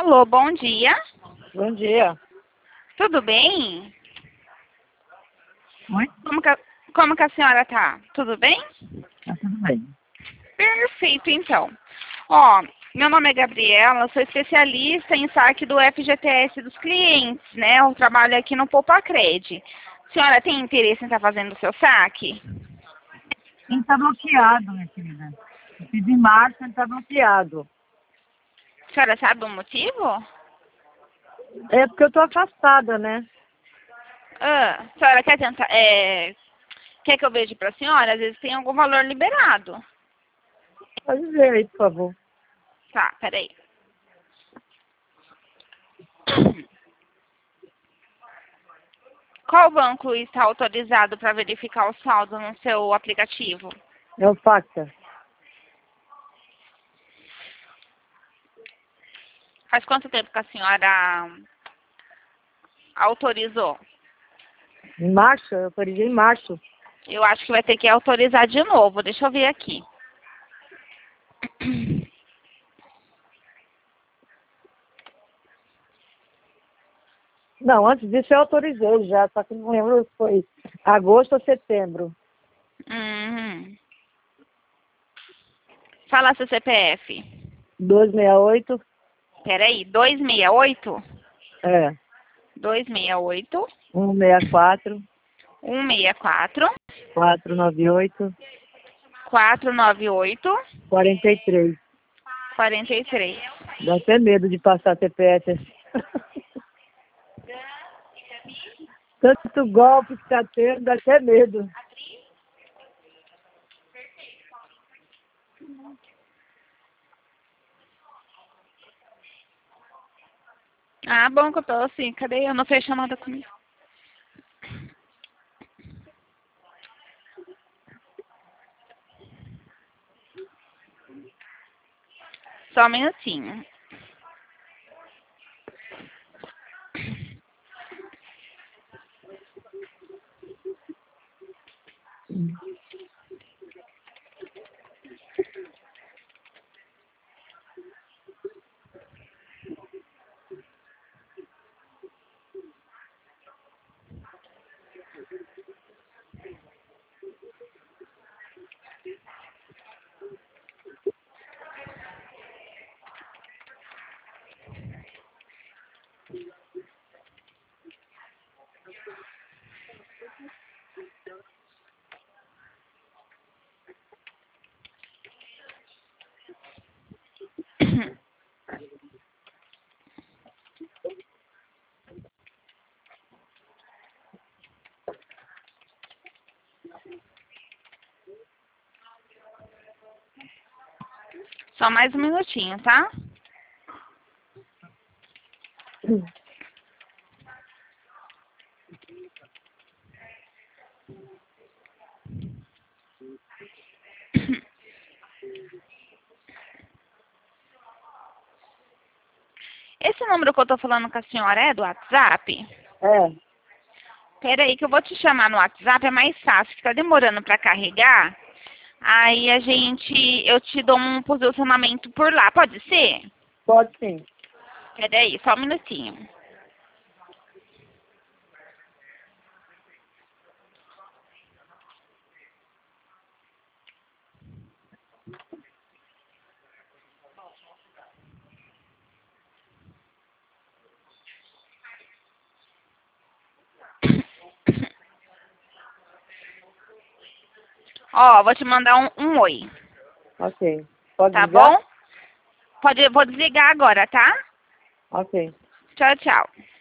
Alô, bom dia. Bom dia. Tudo bem? Oi? Como que a senhora tá? Tudo bem? Tá tudo bem. Perfeito, então. Ó, meu nome é Gabriela, sou especialista em saque do FGTS dos clientes, né? Eu trabalho aqui no Poupacred. A senhora tem interesse em estar fazendo o seu saque? Ele tá bloqueado, minha querida. Eu fiz em março, ele tá bloqueado. A senhora sabe o motivo? É porque eu tô afastada, né? A senhora quer tentar, quer que eu veja para a senhora? Às vezes tem algum valor liberado. Pode ver aí, por favor. Tá, peraí. Qual banco está autorizado para verificar o saldo no seu aplicativo? É o Facta. Faz quanto tempo que a senhora autorizou? Em março, eu autorizei em março. Eu acho que vai ter que autorizar de novo. Deixa eu ver aqui. Não, antes disso eu autorizei já, só que não lembro se foi agosto ou setembro. Uhum. Fala seu CPF. 268, Peraí, 268? é, 268 164, 164 498, 498 43. 43. Dá até medo de passar TPS. Tanto golpe que tá tendo, dá até medo. Ah, bom que eu tô assim. Cadê? Eu não fez chamada comigo. Só um minutinho. Só mais um minutinho, tá? Esse número que eu tô falando com a senhora é do WhatsApp? É, Peraí que eu vou te chamar no WhatsApp, é mais fácil. Fica demorando pra carregar. Aí eu te dou um posicionamento por lá, pode ser? pode sim. Peraí, só um minutinho. Ó, vou te mandar um oi, Ok. Pode tá ligar? bom? Vou desligar agora, tá? Ok. Tchau, tchau.